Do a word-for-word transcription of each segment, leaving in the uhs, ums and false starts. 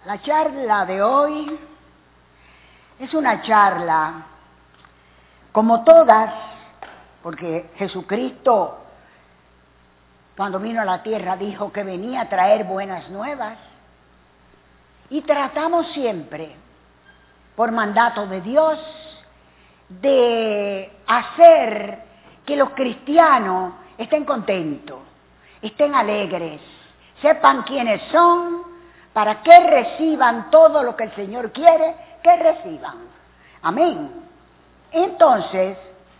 La charla de hoy es una charla, como todas, porque Jesucristo, cuando vino a la tierra, dijo que venía a traer buenas nuevas, y tratamos siempre, por mandato de Dios, de hacer que los cristianos estén contentos, estén alegres, sepan quiénes son, para que reciban todo lo que el Señor quiere que reciban. Amén. Entonces,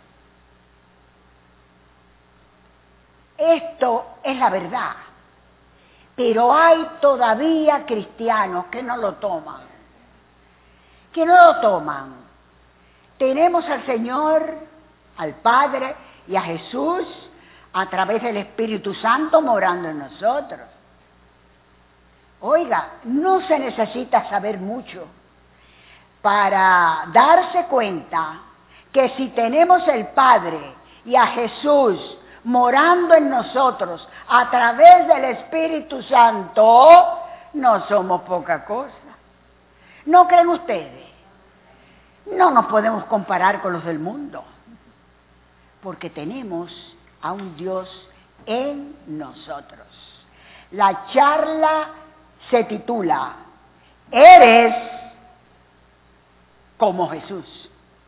esto es la verdad, pero hay todavía cristianos que no lo toman, que no lo toman. Tenemos al Señor, al Padre y a Jesús a través del Espíritu Santo morando en nosotros. Oiga, no se necesita saber mucho para darse cuenta que si tenemos el Padre y a Jesús morando en nosotros a través del Espíritu Santo, no somos poca cosa. ¿No creen ustedes? No nos podemos comparar con los del mundo, porque tenemos a un Dios en nosotros. La charla se titula ¿Eres como Jesús?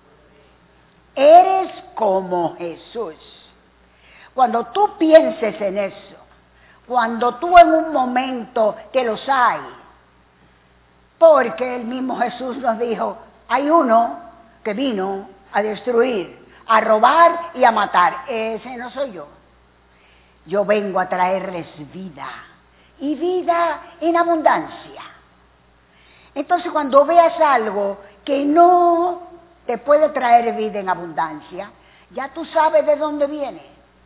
Eres como Jesús. Cuando tú pienses en eso, cuando tú en un momento que los hay, porque el mismo Jesús nos dijo, hay uno que vino a destruir, a robar y a matar. Ese no soy yo. Yo vengo a traerles vida, y vida en abundancia. Entonces, cuando veas algo que no te puede traer vida en abundancia, ya tú sabes de dónde viene.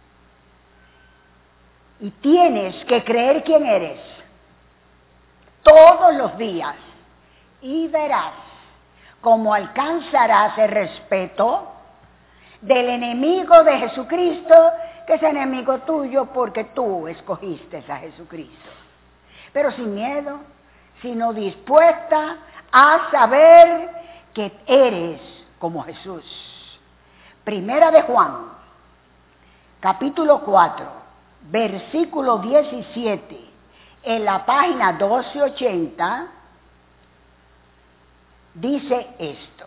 Y tienes que creer quién eres todos los días, y verás cómo alcanzarás el respeto del enemigo de Jesucristo, que es enemigo tuyo porque tú escogiste a Jesucristo. Pero sin miedo, sino dispuesta a saber que eres como Jesús. Primera de Juan, capítulo cuatro, versículo diecisiete, en la página doce ochenta, dice esto.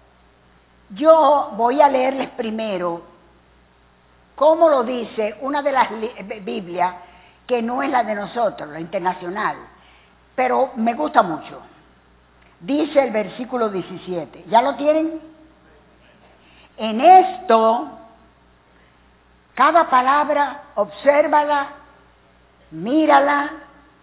Yo voy a leerles primero cómo lo dice una de las Biblias que no es la de nosotros, la internacional, pero me gusta mucho. Dice el versículo diecisiete, ¿ya lo tienen? En esto, cada palabra, obsérvala, mírala,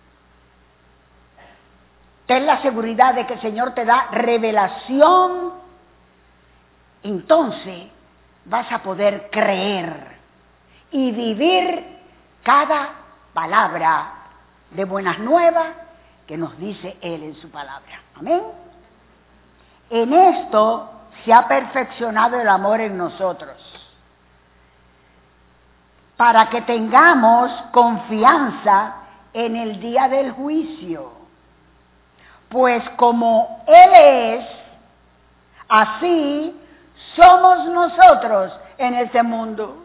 ten la seguridad de que el Señor te da revelación, entonces vas a poder creer y vivir cada palabra de buenas nuevas que nos dice Él en su palabra. Amén. En esto se ha perfeccionado el amor en nosotros, para que tengamos confianza en el día del juicio. Pues como Él es, así somos nosotros en este mundo.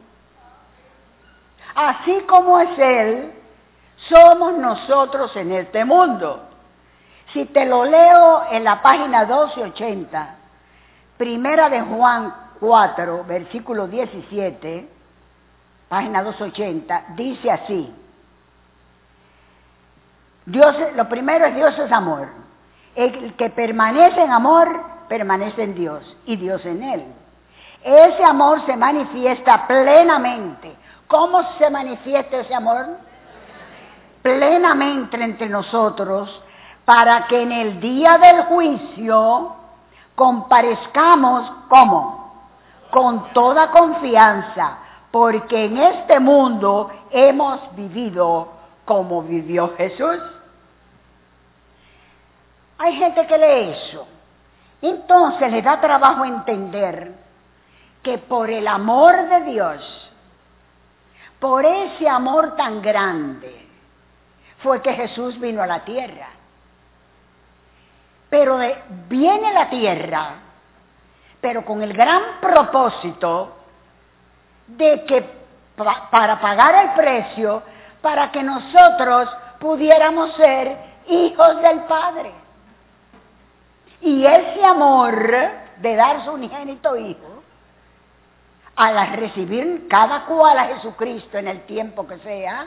Así como es Él, somos nosotros en este mundo. Si te lo leo en la página doce ochenta, Primera de Juan cuatro, versículo diecisiete, página doce ochenta, dice así. Dios, lo primero es Dios es amor. El que permanece en amor, permanece en Dios y Dios en él. Ese amor se manifiesta plenamente. ¿Cómo se manifiesta ese amor? Plenamente entre nosotros, para que en el día del juicio comparezcamos, ¿cómo? Con toda confianza, porque en este mundo hemos vivido como vivió Jesús. Hay gente que lee eso, entonces le da trabajo entender que por el amor de Dios, por ese amor tan grande, fue que Jesús vino a la tierra. pero de, viene la tierra, pero con el gran propósito de que pa, para pagar el precio, para que nosotros pudiéramos ser hijos del Padre. Y ese amor de dar su unigénito Hijo, al recibir cada cual a Jesucristo en el tiempo que sea,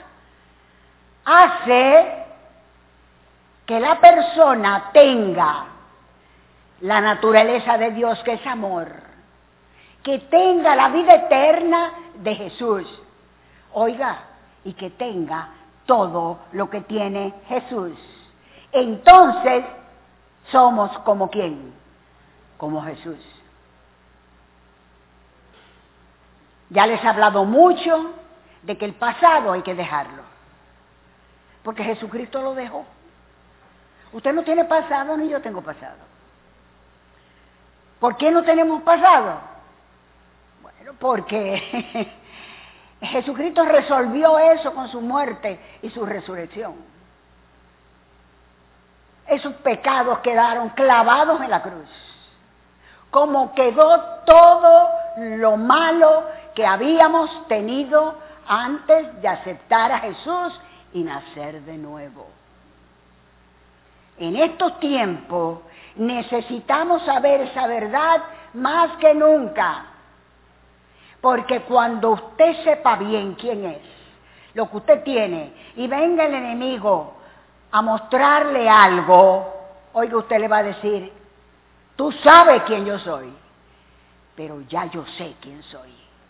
hace que la persona tenga la naturaleza de Dios, que es amor, que tenga la vida eterna de Jesús, oiga, y que tenga todo lo que tiene Jesús. Entonces, somos como quién, como Jesús. Ya les he hablado mucho de que el pasado hay que dejarlo, porque Jesucristo lo dejó. Usted no tiene pasado, ni yo tengo pasado. ¿Por qué no tenemos pasado? Bueno, porque Jesucristo resolvió eso con su muerte y su resurrección. Esos pecados quedaron clavados en la cruz. Como quedó todo lo malo que habíamos tenido antes de aceptar a Jesús y nacer de nuevo. En estos tiempos necesitamos saber esa verdad más que nunca. Porque cuando usted sepa bien quién es, lo que usted tiene, y venga el enemigo a mostrarle algo, oiga, usted le va a decir, tú sabes quién yo soy, pero ya yo sé quién soy.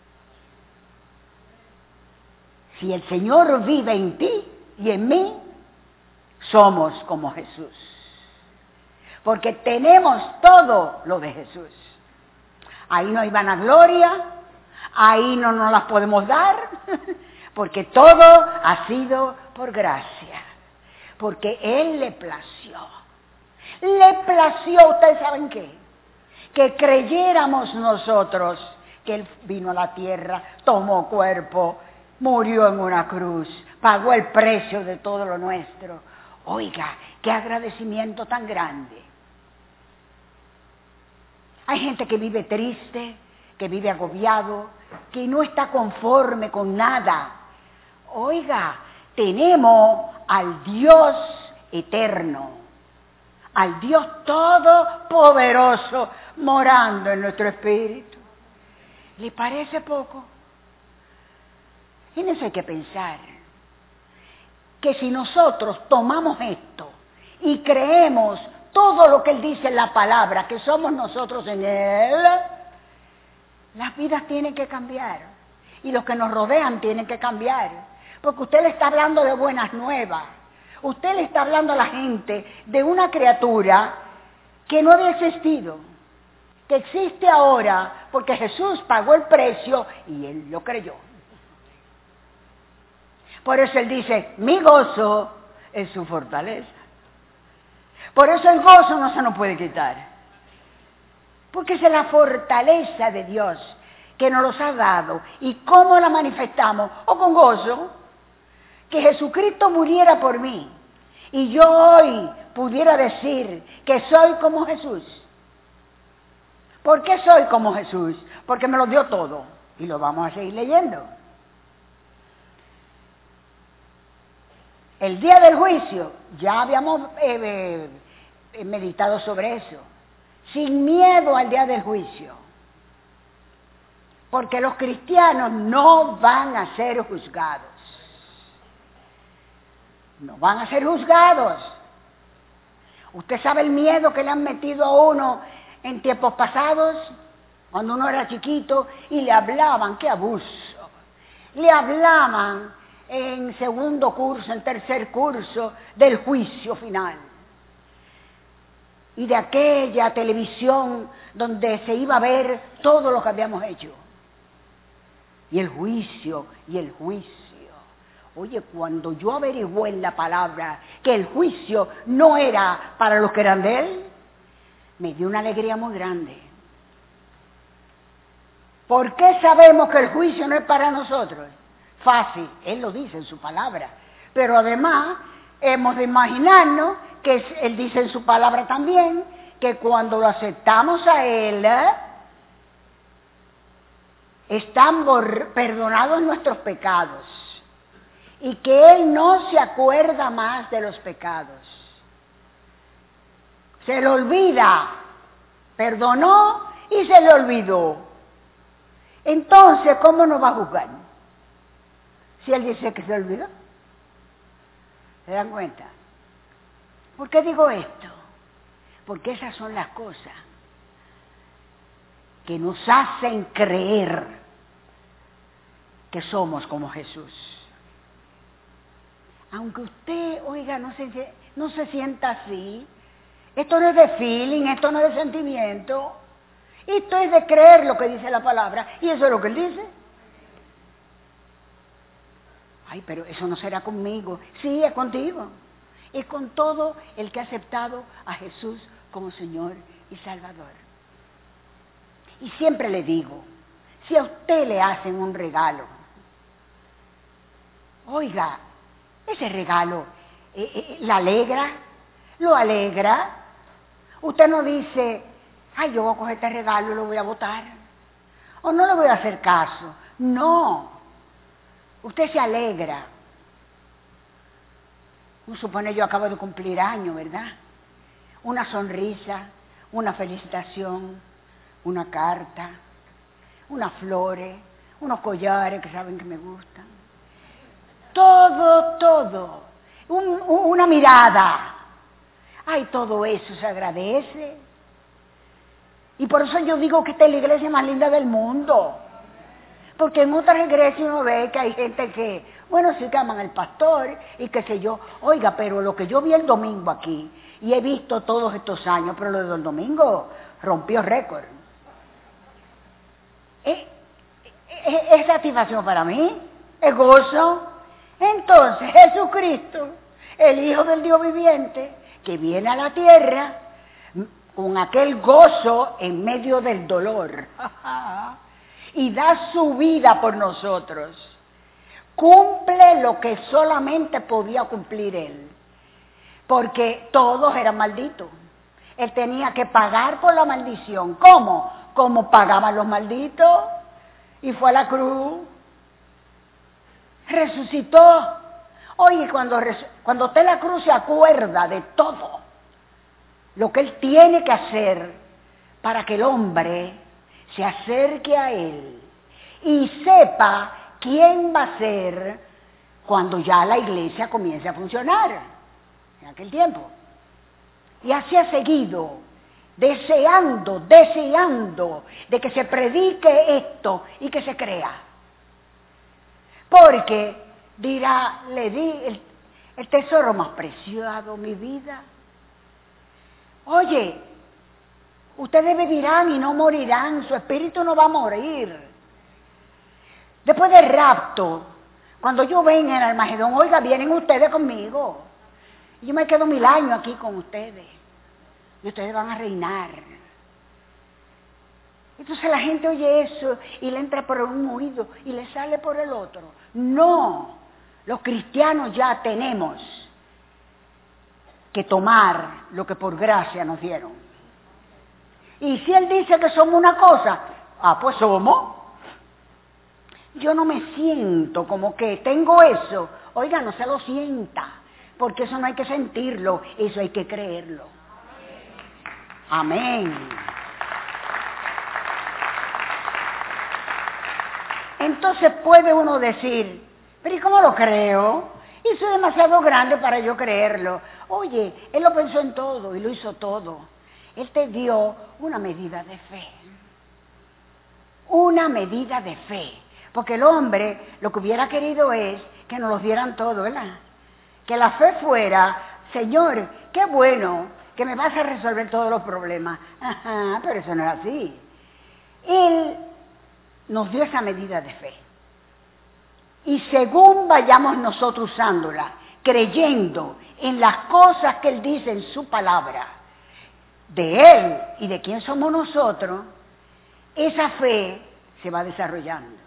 Si el Señor vive en ti y en mí, somos como Jesús. Porque tenemos todo lo de Jesús. Ahí no hay vanagloria, ahí no nos las podemos dar, porque todo ha sido por gracia. Porque Él le plació. Le plació, ¿ustedes saben qué? Que creyéramos nosotros que Él vino a la tierra, tomó cuerpo, murió en una cruz, pagó el precio de todo lo nuestro. Oiga, qué agradecimiento tan grande. Hay gente que vive triste, que vive agobiado, que no está conforme con nada. Oiga, tenemos al Dios eterno, al Dios todopoderoso morando en nuestro espíritu. ¿Le parece poco? En eso hay que pensar. Que si nosotros tomamos esto y creemos todo lo que Él dice en la palabra, que somos nosotros en Él, las vidas tienen que cambiar. Y los que nos rodean tienen que cambiar. Porque usted le está hablando de buenas nuevas. Usted le está hablando a la gente de una criatura que no había existido, que existe ahora porque Jesús pagó el precio y Él lo creyó. Por eso Él dice, mi gozo es su fortaleza. Por eso el gozo no se nos puede quitar. Porque esa es la fortaleza de Dios que nos los ha dado. ¿Y cómo la manifestamos? O con gozo. Que Jesucristo muriera por mí. Y yo hoy pudiera decir que soy como Jesús. ¿Por qué soy como Jesús? Porque me lo dio todo. Y lo vamos a seguir leyendo. El día del juicio, ya habíamos eh, eh, meditado sobre eso. Sin miedo al día del juicio. Porque los cristianos no van a ser juzgados. No van a ser juzgados. Usted sabe el miedo que le han metido a uno en tiempos pasados, cuando uno era chiquito, y le hablaban, qué abuso. Le hablaban en segundo curso, en tercer curso, del juicio final. Y de aquella televisión donde se iba a ver todo lo que habíamos hecho. Y el juicio, y el juicio. Oye, cuando yo averigué en la palabra que el juicio no era para los que eran de Él, me dio una alegría muy grande. ¿Por qué sabemos que el juicio no es para nosotros? Fácil, Él lo dice en su palabra. Pero además hemos de imaginarnos que Él dice en su palabra también, que cuando lo aceptamos a Él, ¿eh? están perdonados nuestros pecados y que Él no se acuerda más de los pecados. Se le olvida, perdonó y se le olvidó. Entonces, ¿cómo nos va a juzgar? Si Él dice que se olvidó. ¿Se dan cuenta? ¿Por qué digo esto? Porque esas son las cosas que nos hacen creer que somos como Jesús. Aunque usted, oiga, no se, no se sienta así, esto no es de feeling, esto no es de sentimiento, esto es de creer lo que dice la palabra, y eso es lo que Él dice. Ay, pero eso no será conmigo. Sí, es contigo. Es con todo el que ha aceptado a Jesús como Señor y Salvador. Y siempre le digo, si a usted le hacen un regalo, oiga, ese regalo eh, eh, ¿la alegra? ¿Lo alegra? Usted no dice, ay, yo voy a coger este regalo y lo voy a botar, o no le voy a hacer caso. No, usted se alegra. No supone yo acabo de cumplir años, ¿verdad? Una sonrisa, una felicitación, una carta, unas flores, unos collares que saben que me gustan. Todo, todo. Un, una mirada. Ay, todo eso se agradece. Y por eso yo digo que esta es la iglesia más linda del mundo. Porque en otras iglesias uno ve que hay gente que, bueno, sí que aman al pastor y qué sé yo. Oiga, pero lo que yo vi el domingo aquí, y he visto todos estos años, pero lo del domingo rompió récord. ¿Es, es, es satisfacción para mí? ¿Es gozo? Entonces Jesucristo, el Hijo del Dios viviente, que viene a la tierra con aquel gozo en medio del dolor y da su vida por nosotros, cumple lo que solamente podía cumplir Él, porque todos eran malditos. Él tenía que pagar por la maldición. ¿Cómo? Como pagaban los malditos, y fue a la cruz, resucitó. Oye, cuando, cuando usted en la cruz se acuerda de todo lo que Él tiene que hacer para que el hombre se acerque a Él y sepa quién va a ser cuando ya la iglesia comience a funcionar, en aquel tiempo. Y así ha seguido, deseando, deseando de que se predique esto y que se crea. Porque dirá, le di el, el tesoro más preciado, mi vida. Oye, ustedes vivirán y no morirán, su espíritu no va a morir. Después del rapto, cuando yo venga en el Armagedón, oiga, vienen ustedes conmigo. Yo me quedo mil años aquí con ustedes. Y ustedes van a reinar. Entonces la gente oye eso y le entra por un oído y le sale por el otro. No, los cristianos ya tenemos que tomar lo que por gracia nos dieron. Y si Él dice que somos una cosa, ah, pues somos. Yo no me siento como que tengo eso. Oiga, no se lo sienta, porque eso no hay que sentirlo, eso hay que creerlo. Amén. Entonces puede uno decir, pero ¿y cómo lo creo? Eso es demasiado grande para yo creerlo. Oye, Él lo pensó en todo y lo hizo todo. Él te dio una medida de fe. Una medida de fe. Porque el hombre lo que hubiera querido es que nos los dieran todo, ¿verdad? Que la fe fuera, Señor, qué bueno que me vas a resolver todos los problemas. Ajá, pero eso no es así. Él nos dio esa medida de fe. Y según vayamos nosotros usándola, creyendo en las cosas que Él dice en su palabra, de Él y de quién somos nosotros, esa fe se va desarrollando.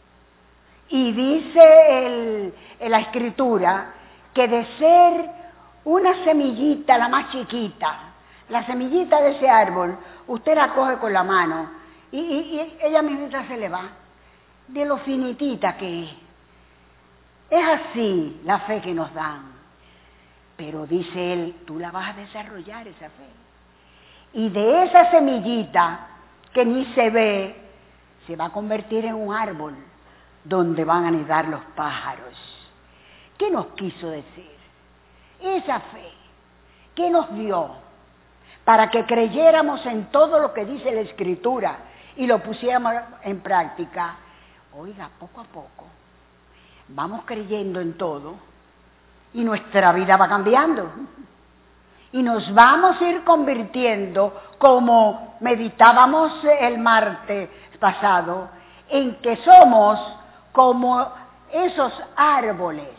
Y dice el, en la Escritura que de ser una semillita, la más chiquita, la semillita de ese árbol, usted la coge con la mano y, y, y ella misma se le va, de lo finitita que es. Es así la fe que nos dan. Pero dice él, tú la vas a desarrollar esa fe. Y de esa semillita que ni se ve, se va a convertir en un árbol donde van a anidar los pájaros. ¿Qué nos quiso decir? Esa fe, ¿qué nos dio? Para que creyéramos en todo lo que dice la Escritura y lo pusiéramos en práctica. Oiga, poco a poco, vamos creyendo en todo y nuestra vida va cambiando. Y nos vamos a ir convirtiendo, como meditábamos el martes pasado, en que somos como esos árboles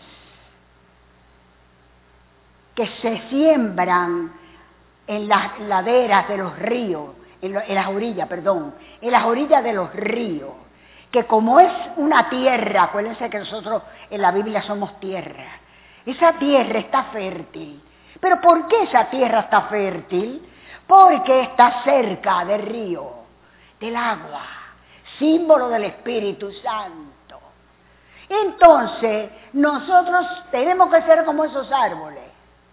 que se siembran en las laderas de los ríos, en, lo, en las orillas, perdón, en las orillas de los ríos, que como es una tierra, acuérdense que nosotros en la Biblia somos tierra, esa tierra está fértil. ¿Pero por qué esa tierra está fértil? Porque está cerca del río, del agua, símbolo del Espíritu Santo. Entonces, nosotros tenemos que ser como esos árboles.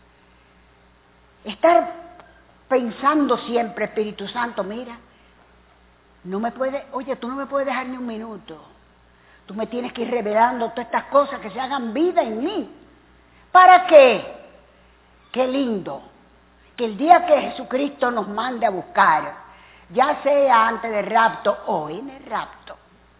Estar pensando siempre, Espíritu Santo, mira, no me puede, oye, tú no me puedes dejar ni un minuto. Tú me tienes que ir revelando todas estas cosas que se hagan vida en mí. ¿Para qué? Qué lindo que el día que Jesucristo nos mande a buscar, ya sea antes del rapto o en el rapto,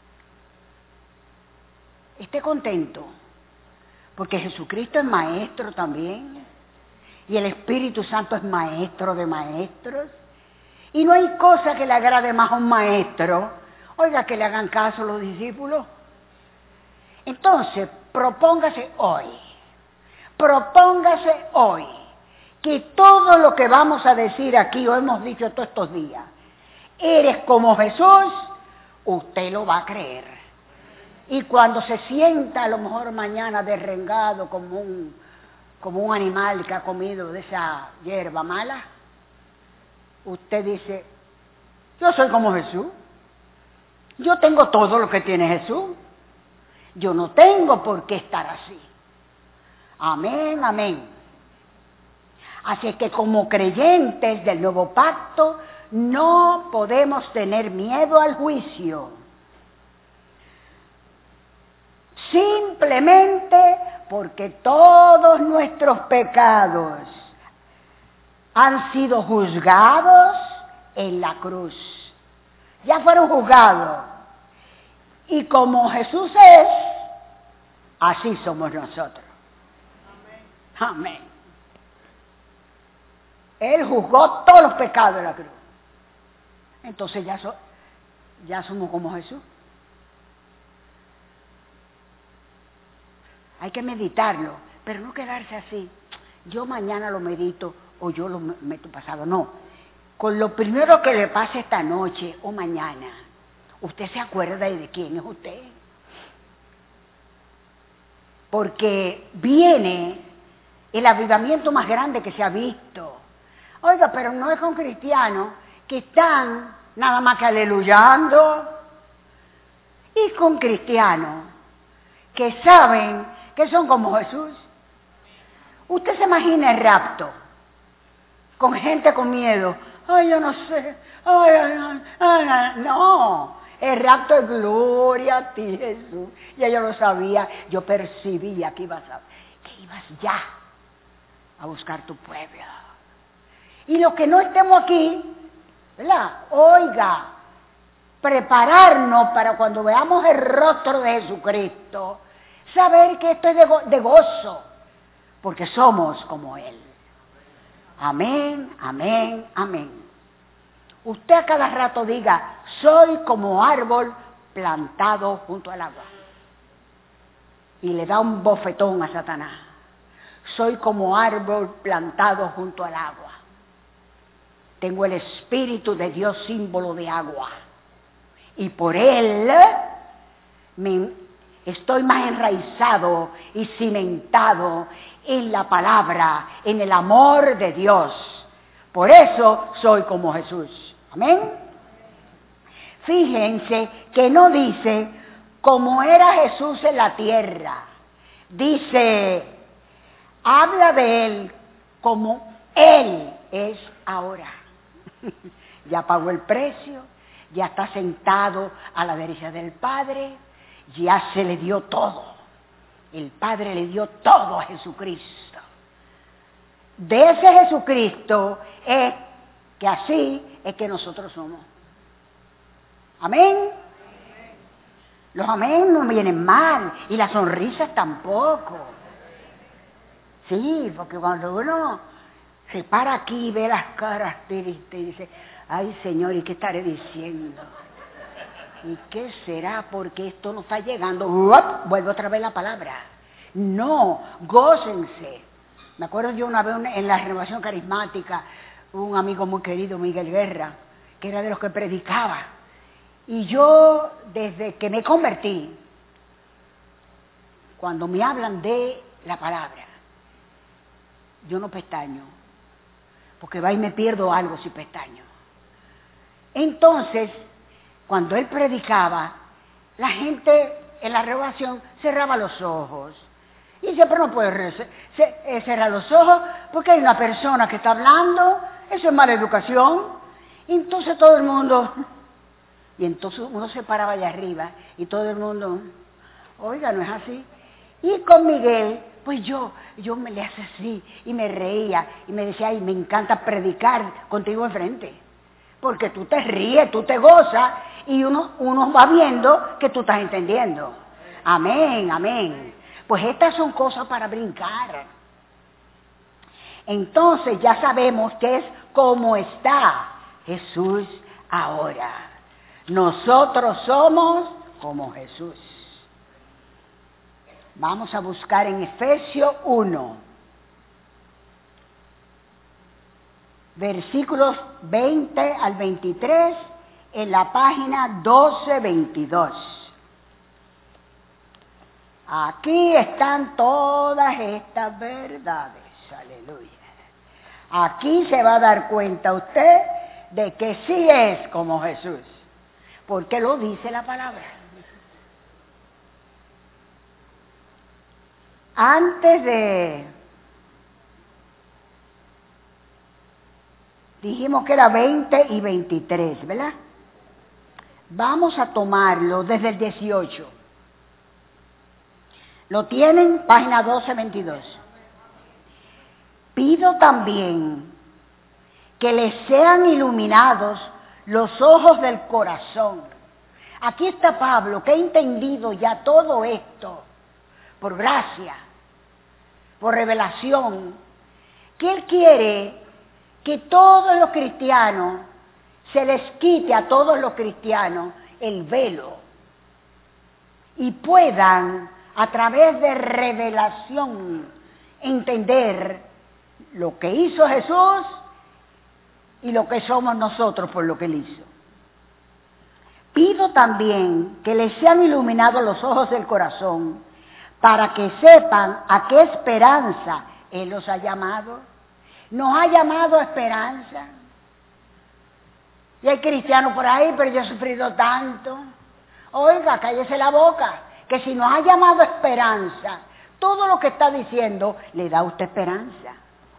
esté contento, porque Jesucristo es maestro también, y el Espíritu Santo es maestro de maestros, y no hay cosa que le agrade más a un maestro, oiga, que le hagan caso a los discípulos. Entonces, propóngase hoy, propóngase hoy, que todo lo que vamos a decir aquí, o hemos dicho todos estos días, eres como Jesús, usted lo va a creer. Y cuando se sienta a lo mejor mañana derrengado como un, como un animal que ha comido de esa hierba mala, usted dice, yo soy como Jesús, yo tengo todo lo que tiene Jesús, yo no tengo por qué estar así. Amén, amén. Así que como creyentes del nuevo pacto, no podemos tener miedo al juicio. Simplemente porque todos nuestros pecados han sido juzgados en la cruz. Ya fueron juzgados. Y como Jesús es, así somos nosotros. Amén. Amén. Él juzgó todos los pecados de la cruz. Entonces ya, so, ya somos como Jesús. Hay que meditarlo, pero no quedarse así. Yo mañana lo medito o yo lo meto pasado. No. Con lo primero que le pase esta noche o mañana, usted se acuerda de quién es usted. Porque viene el avivamiento más grande que se ha visto. Oiga, pero no es con cristianos que están nada más que aleluyando, y con cristianos que saben que son como Jesús. Usted se imagina el rapto con gente con miedo. Ay, yo no sé. Ay, ay, ay, ay, no, el rapto es gloria a ti, Jesús. Ya yo lo sabía, yo percibía que ibas a, que ibas ya a buscar tu pueblo. Y los que no estemos aquí, ¿verdad? Oiga, prepararnos para cuando veamos el rostro de Jesucristo, saber que esto es de, go- de gozo, porque somos como Él. Amén, amén, amén. Usted a cada rato diga, soy como árbol plantado junto al agua. Y le da un bofetón a Satanás. Soy como árbol plantado junto al agua. Tengo el Espíritu de Dios, símbolo de agua. Y por Él me, Estoy más enraizado y cimentado en la palabra, en el amor de Dios. Por eso soy como Jesús. Amén. Fíjense que no dice como era Jesús en la tierra. Dice, habla de Él como Él es ahora. Ya pagó el precio, ya está sentado a la derecha del Padre, ya se le dio todo. El Padre le dio todo a Jesucristo. De ese Jesucristo es que así es que nosotros somos. Amén. Los amén no vienen mal y las sonrisas tampoco. Sí, porque cuando uno se para aquí y ve las caras tristes y dice, ay Señor, ¿y qué estaré diciendo? ¿Y qué será? Porque esto no está llegando. ¡Uop! Vuelve otra vez la palabra. No, gócense. Me acuerdo yo una vez en la renovación carismática, un amigo muy querido, Miguel Guerra, que era de los que predicaba. Y yo, desde que me convertí, cuando me hablan de la palabra, yo no pestaño, porque va y me pierdo algo si pestaño. Entonces, cuando él predicaba, la gente en la renovación cerraba los ojos. Y dice, pero no puede cerrar los ojos porque hay una persona que está hablando, eso es mala educación. Y entonces todo el mundo, y entonces uno se paraba allá arriba y todo el mundo, oiga, no es así. Y con Miguel, pues yo, yo me le hacía así y me reía y me decía, ay, me encanta predicar contigo enfrente. Porque tú te ríes, tú te gozas y uno, uno va viendo que tú estás entendiendo. Amén, amén. Pues estas son cosas para brincar. Entonces ya sabemos que es como está Jesús ahora. Nosotros somos como Jesús. Vamos a buscar en Efesios uno, versículos veinte al veintitrés, en la página doce veintidós. Aquí están todas estas verdades, aleluya. Aquí se va a dar cuenta usted de que sí es como Jesús, porque lo dice la palabra. Antes de, dijimos que era veinte y veintitrés, ¿verdad? Vamos a tomarlo desde el dieciocho. ¿Lo tienen? Página doce veintidós. Pido también que les sean iluminados los ojos del corazón. Aquí está Pablo, que ha entendido ya todo esto, por gracia, por revelación, que él quiere que todos los cristianos, se les quite a todos los cristianos el velo y puedan, a través de revelación, entender lo que hizo Jesús y lo que somos nosotros por lo que Él hizo. Pido también que les sean iluminados los ojos del corazón para que sepan a qué esperanza Él los ha llamado. Nos ha llamado a esperanza. Y hay cristianos por ahí, pero yo he sufrido tanto. Oiga, cállese la boca. Que si nos ha llamado esperanza, todo lo que está diciendo le da a usted esperanza.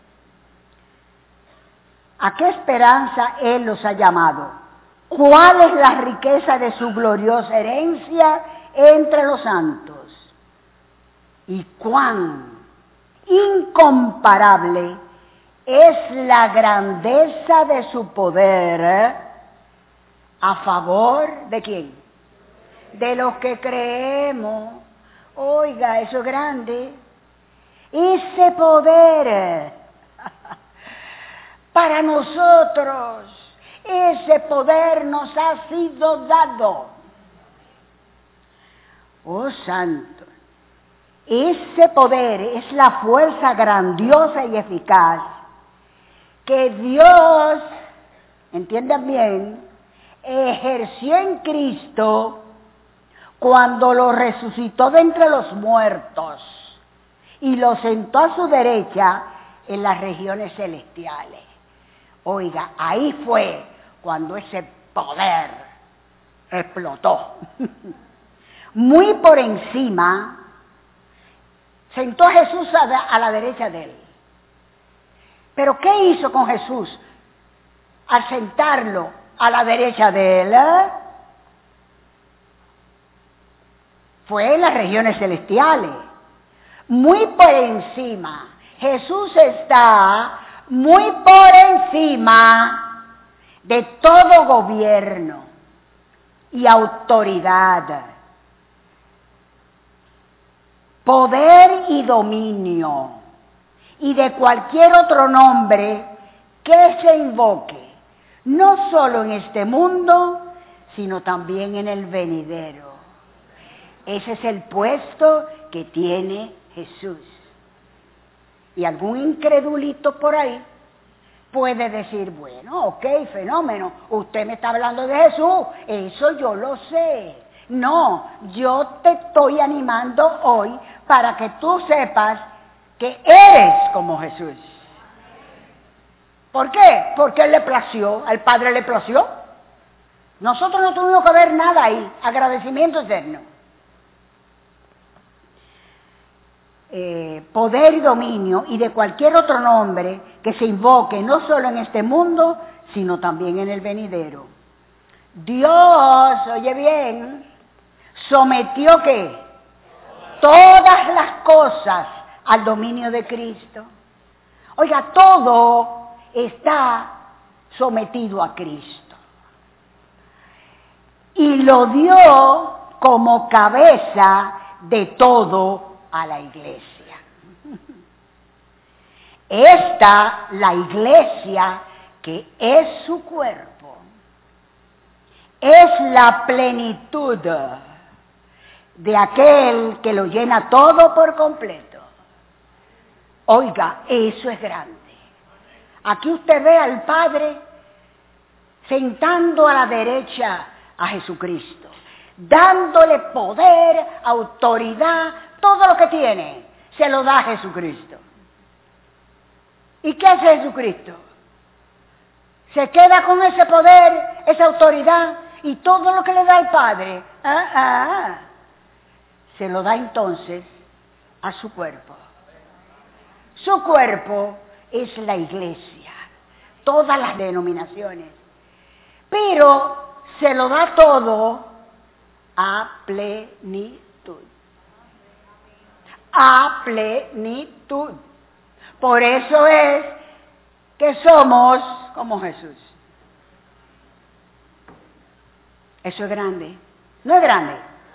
¿A qué esperanza Él los ha llamado? ¿Cuál es la riqueza de su gloriosa herencia entre los santos? ¿Y cuán incomparable es la grandeza de su poder eh? a favor de quién? De los que creemos? Oiga, eso es grande. Ese poder para nosotros, ese poder nos ha sido dado. Oh santo, ese poder es la fuerza grandiosa y eficaz que Dios, entiendan bien, ejerció en Cristo cuando lo resucitó de entre los muertos y lo sentó a su derecha en las regiones celestiales. Oiga, ahí fue cuando ese poder explotó. Muy por encima, sentó a Jesús a la, a la derecha de él. Pero ¿qué hizo con Jesús al sentarlo a la derecha de él? ¿Eh? Fue en las regiones celestiales. Muy por encima. Jesús está muy por encima de todo gobierno y autoridad, poder y dominio, y de cualquier otro nombre que se invoque, no solo en este mundo, sino también en el venidero. Ese es el puesto que tiene Jesús. Y algún incredulito por ahí puede decir, bueno, ok, fenómeno, usted me está hablando de Jesús, eso yo lo sé. No, yo te estoy animando hoy para que tú sepas que eres como Jesús. ¿Por qué? Porque Él le plació, al Padre le plació. Nosotros no tuvimos que ver nada ahí, agradecimiento eterno. Eh, poder y dominio y de cualquier otro nombre que se invoque no solo en este mundo, sino también en el venidero. Dios, oye bien, sometió ¿qué? Todas las cosas al dominio de Cristo. Oiga, todo está sometido a Cristo. Y lo dio como cabeza de todo a la iglesia. Esta, la iglesia, que es su cuerpo, es la plenitud de aquel que lo llena todo por completo. Oiga, eso es grande. Aquí usted ve al Padre sentando a la derecha a Jesucristo, dándole poder, autoridad, todo lo que tiene, se lo da a Jesucristo. ¿Y qué hace Jesucristo? Se queda con ese poder, esa autoridad y todo lo que le da el Padre. Ah, ah, se lo da entonces a su cuerpo. Su cuerpo es la iglesia, todas las denominaciones. Pero se lo da todo a plenitud. A plenitud. Por eso es que somos como Jesús. Eso es grande. ¿No es grande?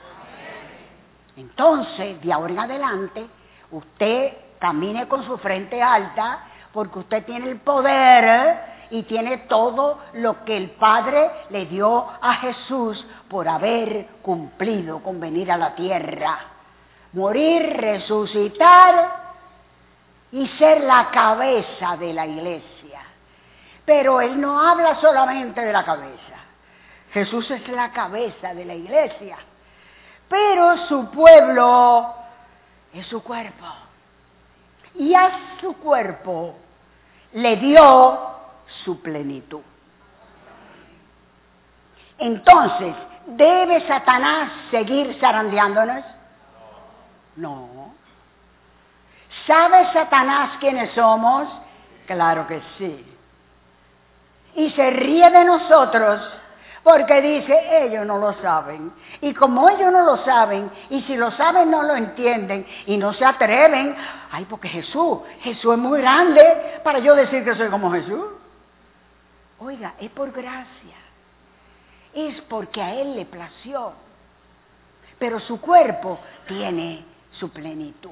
Entonces, de ahora en adelante, usted camine con su frente alta, porque usted tiene el poder y tiene todo lo que el Padre le dio a Jesús por haber cumplido con venir a la tierra. Morir, resucitar y ser la cabeza de la iglesia. Pero Él no habla solamente de la cabeza. Jesús es la cabeza de la iglesia. Pero su pueblo es su cuerpo. Y a su cuerpo le dio su plenitud. Entonces, ¿debe Satanás seguir zarandeándonos? No. ¿Sabe Satanás quiénes somos? Claro que sí. Y se ríe de nosotros porque dice, ellos no lo saben. Y como ellos no lo saben, y si lo saben no lo entienden, y no se atreven, ay, porque Jesús, Jesús es muy grande para yo decir que soy como Jesús. Oiga, es por gracia. Es porque a Él le plació. Pero su cuerpo tiene su plenitud.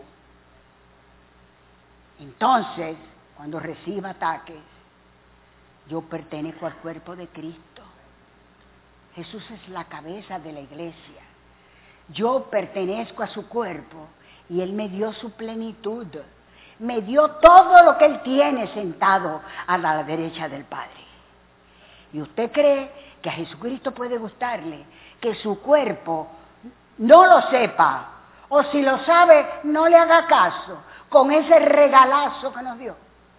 Entonces, cuando reciba ataques, yo pertenezco al cuerpo de Cristo. Jesús es la cabeza de la iglesia. Yo pertenezco a su cuerpo y Él me dio su plenitud. Me dio todo lo que Él tiene sentado a la derecha del Padre. ¿Y usted cree que a Jesucristo puede gustarle que su cuerpo no lo sepa, o si lo sabe, no le haga caso con ese regalazo que nos dio.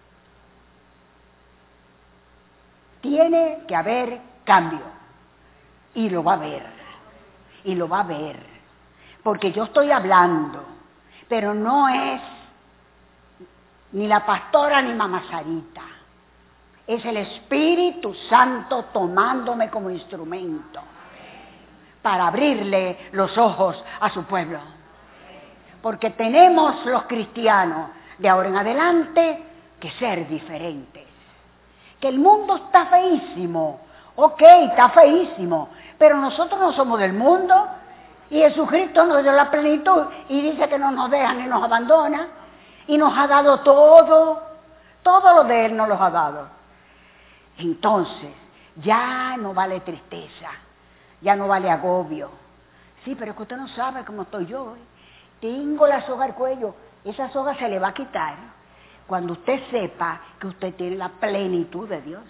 Tiene que haber cambio, y lo va a ver, y lo va a ver, porque yo estoy hablando, pero no es ni la pastora ni mamá Sarita, es el Espíritu Santo tomándome como instrumento para abrirle los ojos a su pueblo. Porque tenemos los cristianos de ahora en adelante que ser diferentes. Que el mundo está feísimo, ok, está feísimo, pero nosotros no somos del mundo y Jesucristo nos dio la plenitud y dice que no nos deja ni nos abandona y nos ha dado todo, todo lo de Él nos lo ha dado. Entonces, ya no vale tristeza, ya no vale agobio. Sí, pero es que usted no sabe cómo estoy yo. ¿eh? Tengo la soga al cuello. Esa soga se le va a quitar cuando usted sepa que usted tiene la plenitud de Dios.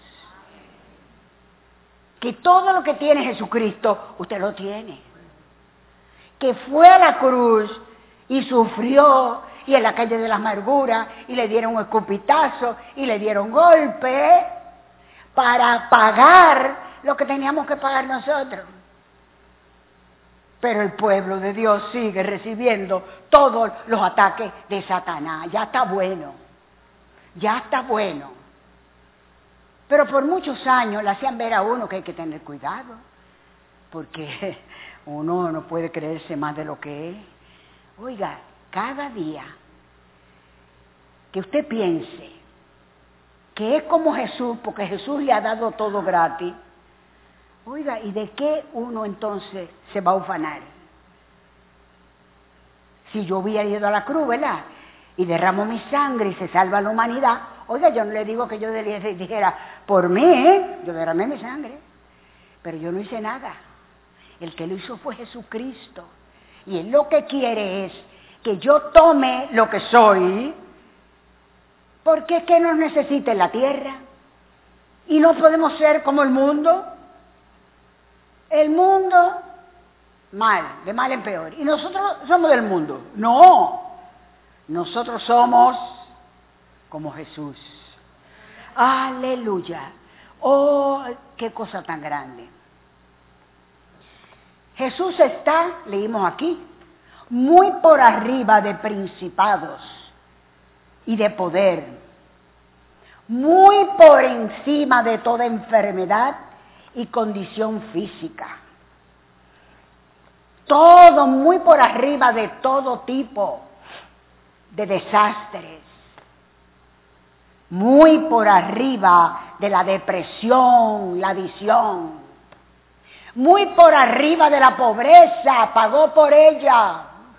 Que todo lo que tiene Jesucristo, usted lo tiene. Que fue a la cruz y sufrió, y en la calle de la amargura, y le dieron un escupitazo, y le dieron golpe, para pagar lo que teníamos que pagar nosotros. Pero el pueblo de Dios sigue recibiendo todos los ataques de Satanás. Ya está bueno, ya está bueno. Pero por muchos años le hacían ver a uno que hay que tener cuidado, porque uno no puede creerse más de lo que es. Oiga, cada día que usted piense que es como Jesús, porque Jesús le ha dado todo gratis, oiga, ¿y de qué uno entonces se va a ufanar? Si yo hubiera ido a la cruz, ¿verdad? Y derramo mi sangre y se salva la humanidad, oiga, yo no le digo que yo dijera, por mí, ¿eh? Yo derramé mi sangre, pero yo no hice nada. El que lo hizo fue Jesucristo. Y Él lo que quiere es que yo tome lo que soy, porque es que nos necesita en la tierra. Y no podemos ser como el mundo. El mundo, mal, de mal en peor. Y nosotros somos del mundo. No, nosotros somos como Jesús. Aleluya. Oh, qué cosa tan grande. Jesús está, leímos aquí, muy por arriba de principados y de poder, muy por encima de toda enfermedad y condición física. Todo muy por arriba de todo tipo de desastres. Muy por arriba de la depresión, la adicción. Muy por arriba de la pobreza, pagó por ella.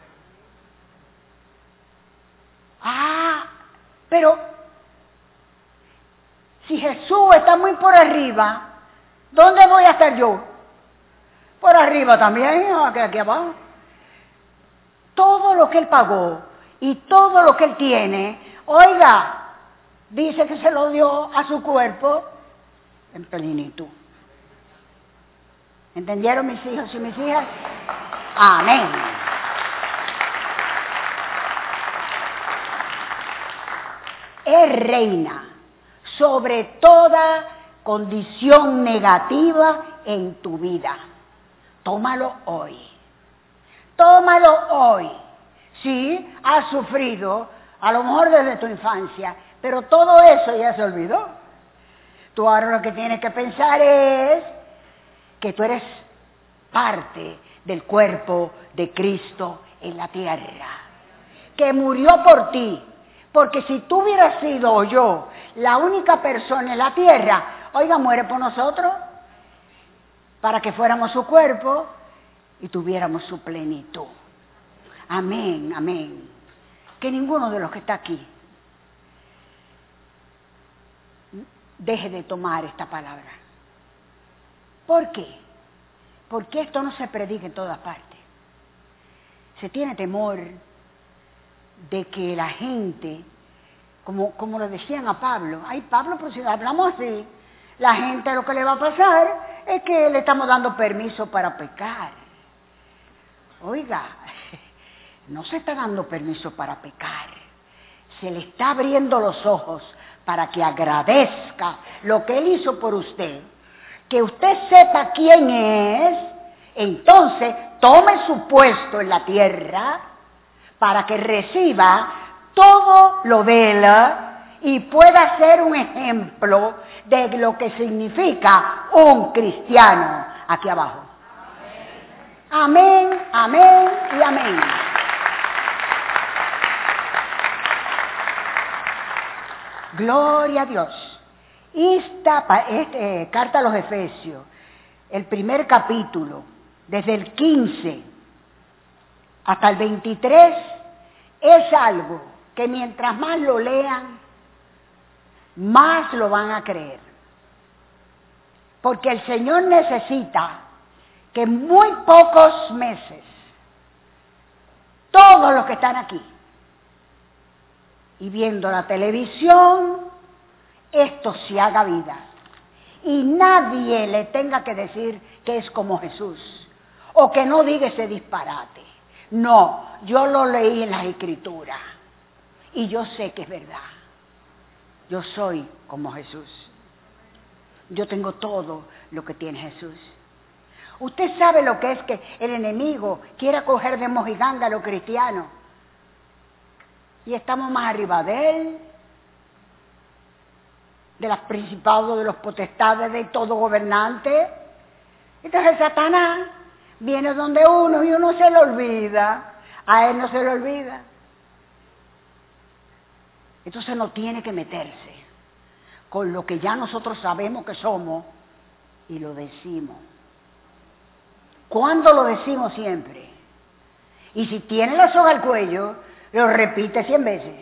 Ah, pero si Jesús está muy por arriba, ¿dónde voy a estar yo? Por arriba también, aquí, aquí abajo. Todo lo que Él pagó y todo lo que Él tiene, oiga, dice que se lo dio a su cuerpo en plenitud. ¿Entendieron mis hijos y mis hijas? Amén. Es reina sobre toda condición negativa en tu vida. Tómalo hoy. Tómalo hoy. Sí, has sufrido, a lo mejor desde tu infancia, pero todo eso ya se olvidó. Tú ahora lo que tienes que pensar es que tú eres parte del cuerpo de Cristo en la tierra, que murió por ti, porque si tú hubieras sido yo la única persona en la tierra, oiga, muere por nosotros, para que fuéramos su cuerpo y tuviéramos su plenitud. Amén, amén. Que ninguno de los que está aquí deje de tomar esta palabra. ¿Por qué? Porque esto no se predica en todas partes. Se tiene temor de que la gente, como, como le decían a Pablo, ay Pablo, pero si hablamos así, la gente lo que le va a pasar es que le estamos dando permiso para pecar. Oiga, no se está dando permiso para pecar. Se le está abriendo los ojos para que agradezca lo que Él hizo por usted. Que usted sepa quién es, entonces tome su puesto en la tierra para que reciba todo lo de Él y pueda ser un ejemplo de lo que significa un cristiano aquí abajo. Amén, amén y amén. Gloria a Dios. Esta este, carta a los Efesios, el primer capítulo, desde el quince hasta el veintitrés, es algo que mientras más lo lean, más lo van a creer. Porque el Señor necesita que en muy pocos meses, todos los que están aquí, y viendo la televisión, esto se haga vida. Y nadie le tenga que decir que es como Jesús, o que no diga ese disparate. No, yo lo leí en las Escrituras, y yo sé que es verdad. Yo soy como Jesús. Yo tengo todo lo que tiene Jesús. Usted sabe lo que es que el enemigo quiera coger de mojiganga a los cristianos. Y estamos más arriba de él, de los principados, de los potestades, de todo gobernante. Entonces Satanás viene donde uno y uno se le olvida. A él no se le olvida. Entonces no tiene que meterse con lo que ya nosotros sabemos que somos y lo decimos. ¿Cuándo lo decimos? Siempre. Y si tiene la soga al cuello, lo repite cien veces.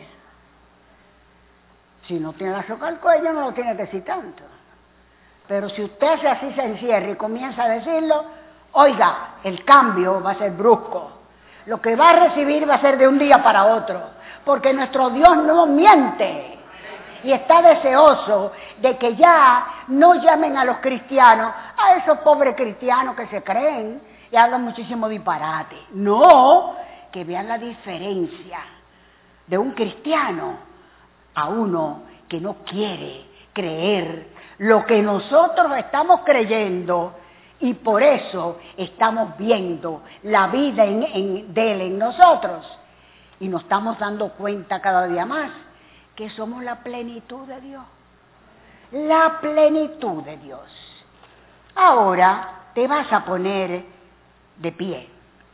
Si no tiene la soga al cuello, no lo tiene que decir tanto. Pero si usted hace así, se encierra y comienza a decirlo, oiga, el cambio va a ser brusco. Lo que va a recibir va a ser de un día para otro. Porque nuestro Dios no miente. Y está deseoso de que ya no llamen a los cristianos, a esos pobres cristianos que se creen y hablan muchísimo disparate. No, que vean la diferencia de un cristiano a uno que no quiere creer lo que nosotros estamos creyendo y por eso estamos viendo la vida en, en, de Él en nosotros. Y nos estamos dando cuenta cada día más que somos la plenitud de Dios. La plenitud de Dios. Ahora te vas a poner de pie.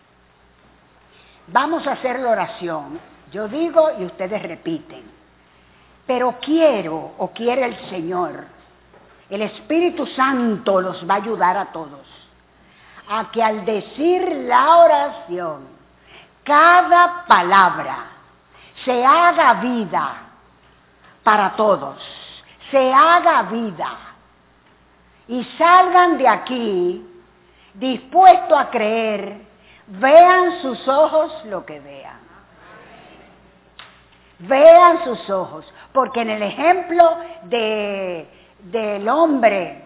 Vamos a hacer la oración. Yo digo y ustedes repiten. Pero quiero, o quiere el Señor, el Espíritu Santo los va a ayudar a todos, a que al decir la oración, cada palabra se haga vida para todos, se haga vida y salgan de aquí dispuestos a creer, vean sus ojos lo que vean. Vean sus ojos, porque en el ejemplo de, del hombre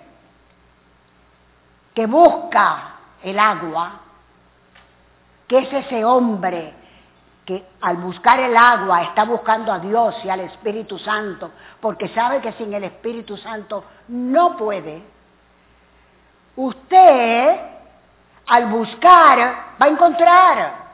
que busca el agua, que es ese hombre que al buscar el agua está buscando a Dios y al Espíritu Santo, porque sabe que sin el Espíritu Santo no puede. Usted, al buscar, va a encontrar.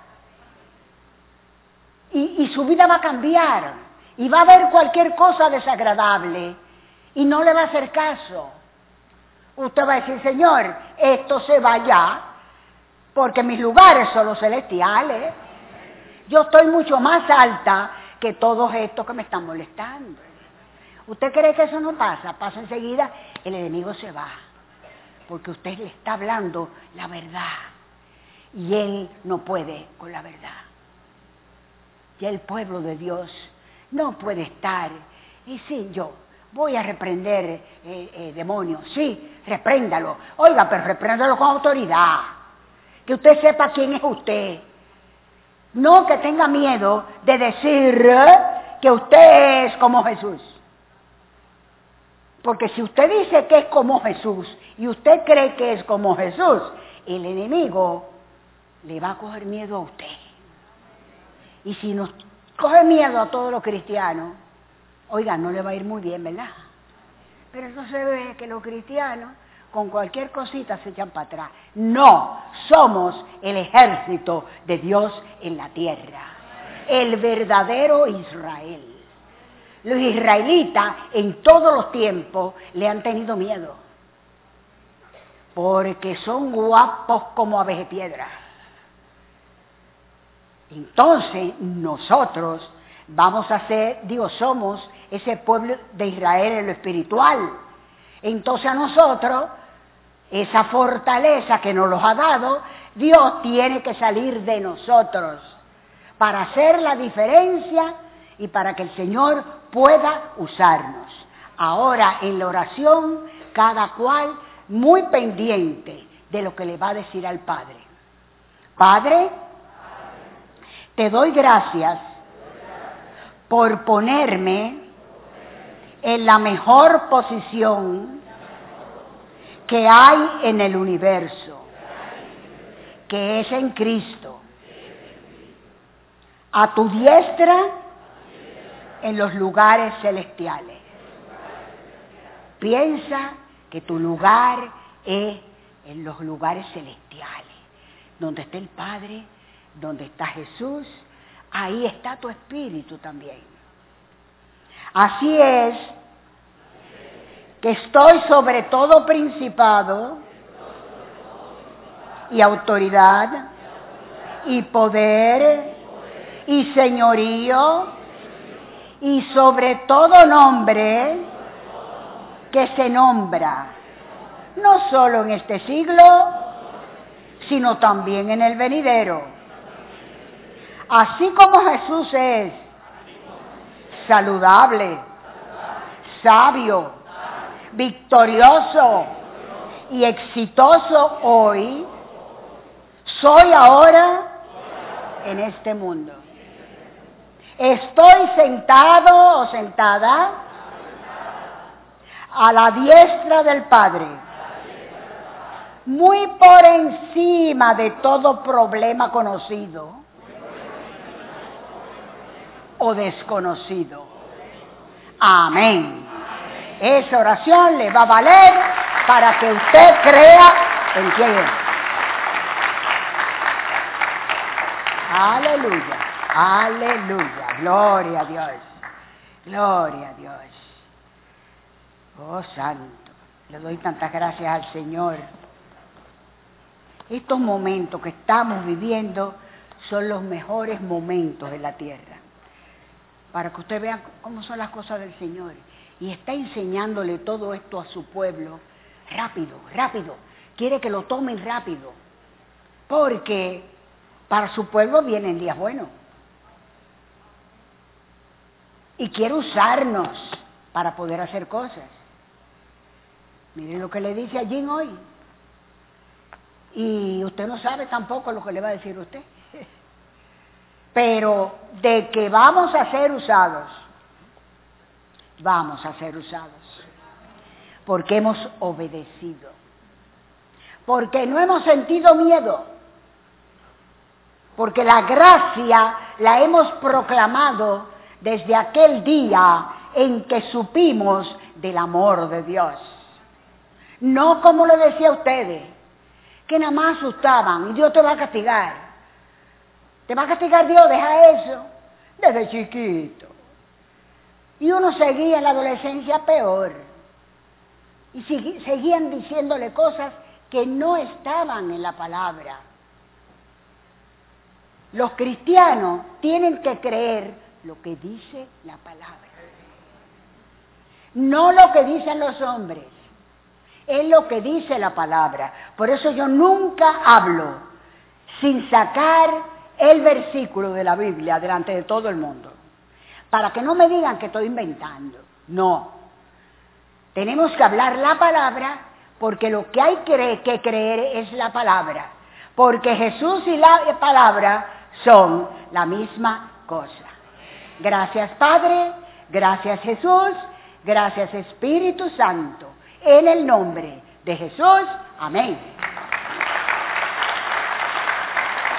Y, y su vida va a cambiar. Y va a ver cualquier cosa desagradable. Y no le va a hacer caso. Usted va a decir, Señor, esto se va ya, porque mis lugares son los celestiales. Yo estoy mucho más alta que todos estos que me están molestando. ¿Usted cree que eso no pasa? Pasa enseguida, el enemigo se va. Porque usted le está hablando la verdad. Y él no puede con la verdad. Y el pueblo de Dios no puede estar. Y sí, yo voy a reprender eh, eh, demonios. Sí, repréndalo. Oiga, pero repréndalo con autoridad. Que usted sepa quién es usted. No que tenga miedo de decir que usted es como Jesús. Porque si usted dice que es como Jesús y usted cree que es como Jesús, el enemigo le va a coger miedo a usted. Y si nos coge miedo a todos los cristianos, oiga, no le va a ir muy bien, ¿verdad? Pero entonces ve que los cristianos con cualquier cosita se echan para atrás. No, somos el ejército de Dios en la tierra, el verdadero Israel. Los israelitas en todos los tiempos le han tenido miedo, porque son guapos como abeja de piedra. Entonces nosotros vamos a ser, digo, somos ese pueblo de Israel en lo espiritual. Entonces a nosotros, esa fortaleza que nos los ha dado, Dios tiene que salir de nosotros para hacer la diferencia y para que el Señor pueda usarnos. Ahora en la oración, cada cual muy pendiente de lo que le va a decir al Padre. Padre, te doy gracias por ponerme en la mejor posición que hay en el universo, que es en Cristo. A tu diestra en los lugares celestiales. Piensa que tu lugar es en los lugares celestiales, donde está el Padre, donde está Jesús, ahí está tu espíritu también. Así es que estoy sobre todo principado y autoridad y poder y señorío y sobre todo nombre que se nombra, no solo en este siglo, sino también en el venidero. Así como Jesús es saludable, sabio, victorioso y exitoso hoy, soy ahora en este mundo. Estoy sentado o sentada a la diestra del Padre, muy por encima de todo problema conocido o desconocido. Amén. Esa oración le va a valer para que usted crea en quién es. Aleluya, aleluya, gloria a Dios, gloria a Dios. Oh, santo, le doy tantas gracias al Señor. Estos momentos que estamos viviendo son los mejores momentos de la tierra, para que usted vea cómo son las cosas del Señor. Y está enseñándole todo esto a su pueblo, rápido, rápido. Quiere que lo tomen rápido, porque para su pueblo vienen días buenos. Y quiere usarnos para poder hacer cosas. Miren lo que le dice a Jim hoy. Y usted no sabe tampoco lo que le va a decir a usted. Pero de que vamos a ser usados, vamos a ser usados. Porque hemos obedecido. Porque no hemos sentido miedo. Porque la gracia la hemos proclamado desde aquel día en que supimos del amor de Dios. No como le decía a ustedes, que nada más asustaban y Dios te va a castigar. Te va a castigar Dios, deja eso, desde chiquito. Y uno seguía en la adolescencia peor. Y seguían diciéndole cosas que no estaban en la palabra. Los cristianos tienen que creer lo que dice la palabra. No lo que dicen los hombres. Es lo que dice la palabra. Por eso yo nunca hablo sin sacar el versículo de la Biblia delante de todo el mundo. Para que no me digan que estoy inventando. No. Tenemos que hablar la palabra porque lo que hay que creer es la palabra. Porque Jesús y la palabra son la misma cosa. Gracias Padre, gracias Jesús, gracias Espíritu Santo. En el nombre de Jesús, amén.